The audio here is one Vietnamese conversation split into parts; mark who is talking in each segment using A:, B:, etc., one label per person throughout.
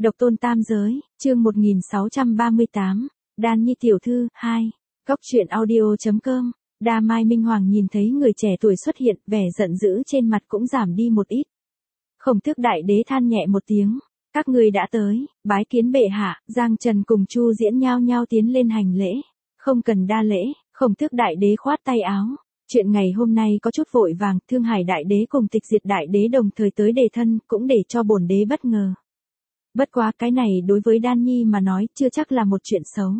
A: Độc tôn tam giới, chương 1638, Đan Nhi tiểu thư, 2. Góc truyện audio.com. Đa Mai Minh Hoàng nhìn thấy người trẻ tuổi xuất hiện, vẻ giận dữ trên mặt cũng giảm đi một ít. Khổng Tước đại đế than nhẹ một tiếng, các ngươi đã tới, bái kiến bệ hạ. Giang Trần cùng Chu Diễn nhao nhao tiến lên hành lễ. Không cần đa lễ, Khổng Tước đại đế khoát tay áo. Chuyện ngày hôm nay có chút vội vàng, Thương Hải đại đế cùng Tịch Diệt đại đế đồng thời tới đề thân, cũng để cho bổn đế bất ngờ. Bất quá cái này đối với Đan Nhi mà nói chưa chắc là một chuyện xấu.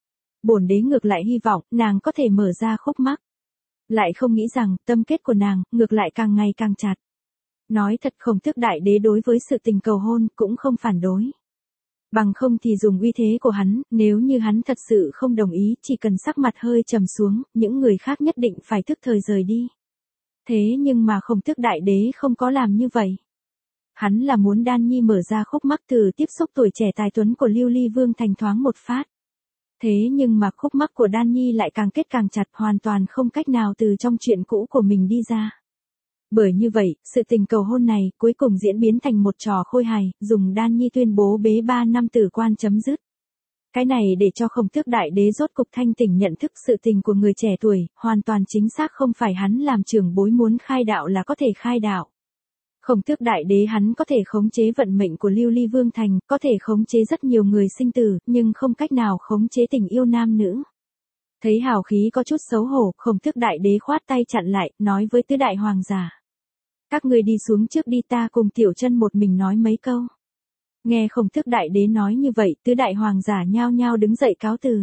A: Bổn đế ngược lại hy vọng nàng có thể mở ra khúc mắc. Lại không nghĩ rằng tâm kết của nàng ngược lại càng ngày càng chặt. Nói thật, Khổng Tước đại đế đối với sự tình cầu hôn cũng không phản đối. Bằng không thì dùng uy thế của hắn, nếu như hắn thật sự không đồng ý, chỉ cần sắc mặt hơi trầm xuống, những người khác nhất định phải thức thời rời đi. Thế nhưng mà Khổng Tước đại đế không có làm như vậy. Hắn là muốn Đan Nhi mở ra khúc mắc từ tiếp xúc tuổi trẻ tài tuấn của Lưu Ly Vương thành thoáng một phát. Thế nhưng mà khúc mắc của Đan Nhi lại càng kết càng chặt, hoàn toàn không cách nào từ trong chuyện cũ của mình đi ra. Bởi như vậy, sự tình cầu hôn này cuối cùng diễn biến thành một trò khôi hài, dùng Đan Nhi tuyên bố bế 3 năm tử quan chấm dứt. Cái này để cho Khổng Tước đại đế rốt cục thanh tỉnh nhận thức sự tình của người trẻ tuổi, hoàn toàn chính xác không phải hắn làm trưởng bối muốn khai đạo là có thể khai đạo. Khổng Tước đại đế hắn có thể khống chế vận mệnh của Lưu Ly Vương thành, có thể khống chế rất nhiều người sinh tử, nhưng không cách nào khống chế tình yêu nam nữ. Thấy hào khí có chút xấu hổ, Khổng Tước đại đế khoát tay chặn lại, nói với tứ đại hoàng giả. Các người đi xuống trước đi, ta cùng Tiểu Chân một mình nói mấy câu. Nghe Khổng Tước đại đế nói như vậy, tứ đại hoàng giả nhao nhao đứng dậy cáo từ.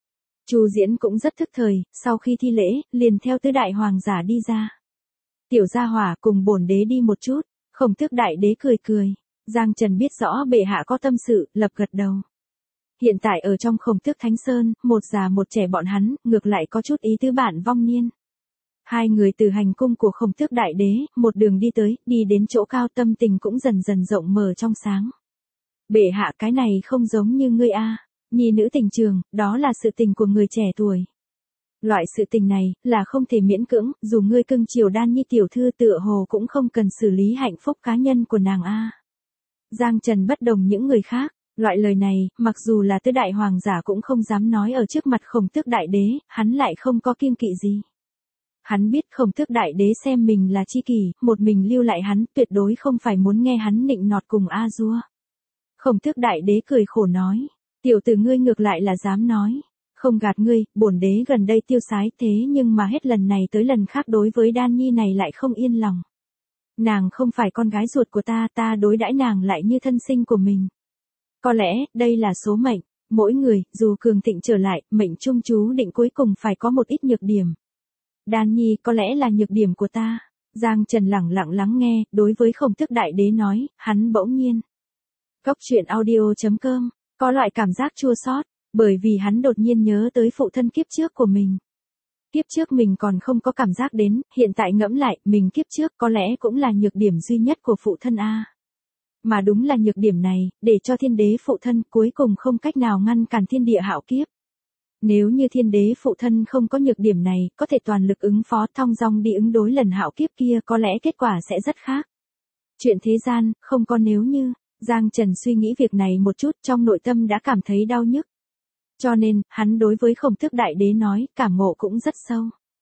A: Chu Diễn cũng rất thức thời, sau khi thi lễ, liền theo tứ đại hoàng giả đi ra. Tiểu gia hỏa, cùng bổn đế đi một chút. Khổng Tước đại đế cười cười. Giang Trần biết rõ bệ hạ có tâm sự, lập gật đầu. Hiện tại ở trong Khổng Tước Thánh Sơn, một già một trẻ bọn hắn, ngược lại có chút ý tứ bản vong niên. Hai người từ hành cung của Khổng Tước đại đế, một đường đi tới, đi đến chỗ cao, tâm tình cũng dần dần rộng mở trong sáng. Bệ hạ, cái này không giống như ngươi a, nhi nữ tình trường, đó là sự tình của người trẻ tuổi. Loại sự tình này, là không thể miễn cưỡng, dù ngươi cưng chiều Đan Nhi tiểu thư tựa hồ cũng không cần xử lý hạnh phúc cá nhân của nàng a. Giang Trần bất đồng những người khác, loại lời này, mặc dù là tứ đại hoàng giả cũng không dám nói ở trước mặt Khổng Tước đại đế, hắn lại không có kiêng kỵ gì. Hắn biết Khổng Tước đại đế xem mình là tri kỷ, một mình lưu lại hắn, tuyệt đối không phải muốn nghe hắn nịnh nọt cùng a dua. Khổng Tước đại đế cười khổ nói, tiểu tử ngươi ngược lại là dám nói. Không gạt ngươi, bổn đế gần đây tiêu sái, thế nhưng mà hết lần này tới lần khác đối với Đan Nhi này lại không yên lòng. Nàng không phải con gái ruột của ta, ta đối đãi nàng lại như thân sinh của mình. Có lẽ, đây là số mệnh, mỗi người, dù cường thịnh trở lại, mệnh trung chú định cuối cùng phải có một ít nhược điểm. Đan Nhi có lẽ là nhược điểm của ta. Giang Trần lẳng lặng lắng nghe, đối với Khổng Tước đại đế nói, hắn bỗng nhiên. Góc truyện audio.com, có loại cảm giác chua xót. Bởi vì hắn đột nhiên nhớ tới phụ thân kiếp trước của mình. Kiếp trước mình còn không có cảm giác đến, hiện tại ngẫm lại, mình kiếp trước có lẽ cũng là nhược điểm duy nhất của phụ thân a. Mà đúng là nhược điểm này, để cho thiên đế phụ thân cuối cùng không cách nào ngăn cản thiên địa hạo kiếp. Nếu như thiên đế phụ thân không có nhược điểm này, có thể toàn lực ứng phó thong dong đi ứng đối lần hạo kiếp kia, có lẽ kết quả sẽ rất khác. Chuyện thế gian, không có nếu như. Giang Trần suy nghĩ việc này một chút, trong nội tâm đã cảm thấy đau nhức. Cho nên, hắn đối với Khổng Tước đại đế nói, cảm ngộ cũng rất sâu.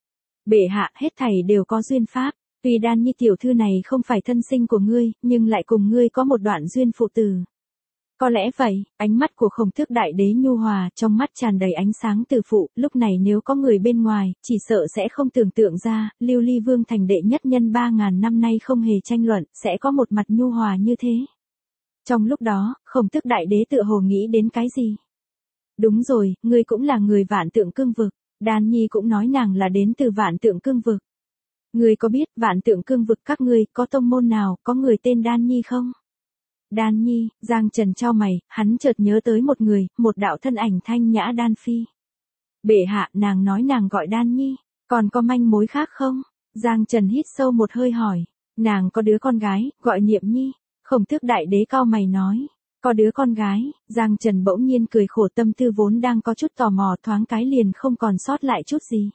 A: Bệ hạ, hết thảy đều có duyên pháp, tuy Đan Nhi tiểu thư này không phải thân sinh của ngươi, nhưng lại cùng ngươi có một đoạn duyên phụ tử. Có lẽ vậy, ánh mắt của Khổng Tước đại đế nhu hòa, trong mắt tràn đầy ánh sáng từ phụ, lúc này nếu có người bên ngoài, chỉ sợ sẽ không tưởng tượng ra, Lưu Ly Vương thành đệ nhất nhân 3.000 năm nay không hề tranh luận, sẽ có một mặt nhu hòa như thế. Trong lúc đó, Khổng Tước đại đế tựa hồ nghĩ đến cái gì? Đúng rồi, ngươi cũng là người Vạn Tượng Cương vực. Đan Nhi cũng nói nàng là đến từ Vạn Tượng Cương vực. Ngươi có biết Vạn Tượng Cương vực các ngươi có tông môn nào có người tên Đan Nhi không? Đan Nhi, Giang Trần chau mày, hắn chợt nhớ tới một người, một đạo thân ảnh thanh nhã Đan Phi. Bệ hạ, nàng nói nàng gọi Đan Nhi, còn có manh mối khác không? Giang Trần hít sâu một hơi hỏi, nàng có đứa con gái, gọi Niệm Nhi. Khổng Tước đại đế cau mày nói. Có đứa con gái, Giang Trần bỗng nhiên cười khổ, tâm tư vốn đang có chút tò mò thoáng cái liền không còn sót lại chút gì.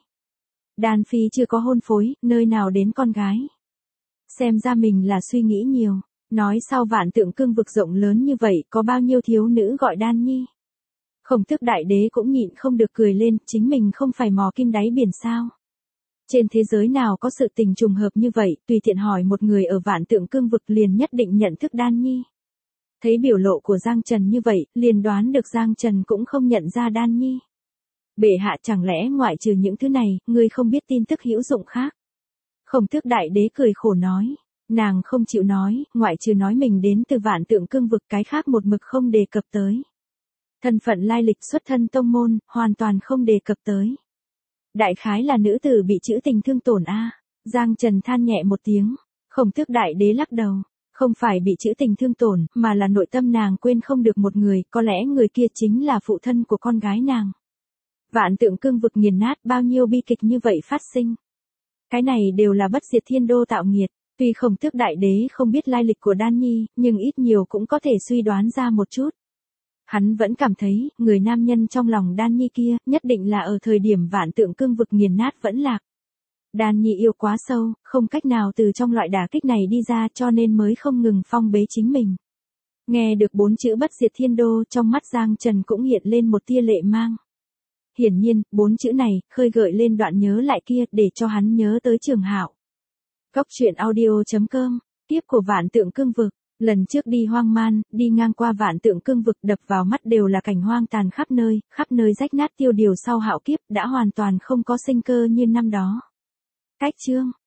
A: Đan Phi chưa có hôn phối, nơi nào đến con gái. Xem ra mình là suy nghĩ nhiều. Nói sau vạn tượng cương vực rộng lớn như vậy có bao nhiêu thiếu nữ gọi Đan Nhi. Khổng Tước đại đế cũng nhịn không được cười lên, chính mình không phải mò kim đáy biển sao. Trên thế giới nào có sự tình trùng hợp như vậy, tùy tiện hỏi một người ở vạn tượng cương vực liền nhất định nhận thức Đan Nhi. Thấy biểu lộ của Giang Trần như vậy, liền đoán được Giang Trần cũng không nhận ra Đan Nhi. Bệ hạ chẳng lẽ ngoại trừ những thứ này, ngươi không biết tin tức hữu dụng khác. Khổng Tước đại đế cười khổ nói, nàng không chịu nói, ngoại trừ nói mình đến từ vạn tượng cương vực cái khác một mực không đề cập tới. Thân phận lai lịch xuất thân tông môn, hoàn toàn không đề cập tới. Đại khái là nữ tử bị trữ tình thương tổn a. Giang Trần than nhẹ một tiếng, Khổng Tước đại đế lắc đầu, không phải bị trữ tình thương tổn, mà là nội tâm nàng quên không được một người, có lẽ người kia chính là phụ thân của con gái nàng. Vạn tượng cương vực nghiền nát, bao nhiêu bi kịch như vậy phát sinh. Cái này đều là bất diệt thiên đô tạo nghiệt, tuy Khổng Tước đại đế không biết lai lịch của Đan Nhi, nhưng ít nhiều cũng có thể suy đoán ra một chút. Hắn vẫn cảm thấy, người nam nhân trong lòng Đan Nhi kia, nhất định là ở thời điểm vạn tượng cương vực nghiền nát vẫn lạc. Đan Nhi yêu quá sâu, không cách nào từ trong loại đả kích này đi ra cho nên mới không ngừng phong bế chính mình. Nghe được 4 chữ bất diệt thiên đô, trong mắt Giang Trần cũng hiện lên một tia lệ mang. Hiển nhiên, 4 chữ này, khơi gợi lên đoạn nhớ lại kia, để cho hắn nhớ tới Trường Hạo. Góc truyện audio.com, tiếp của vạn tượng cương vực. Lần trước đi hoang man, đi ngang qua vạn tượng cương vực, đập vào mắt đều là cảnh hoang tàn khắp nơi rách nát tiêu điều sau hạo kiếp, đã hoàn toàn không có sinh cơ như năm đó. Cách chương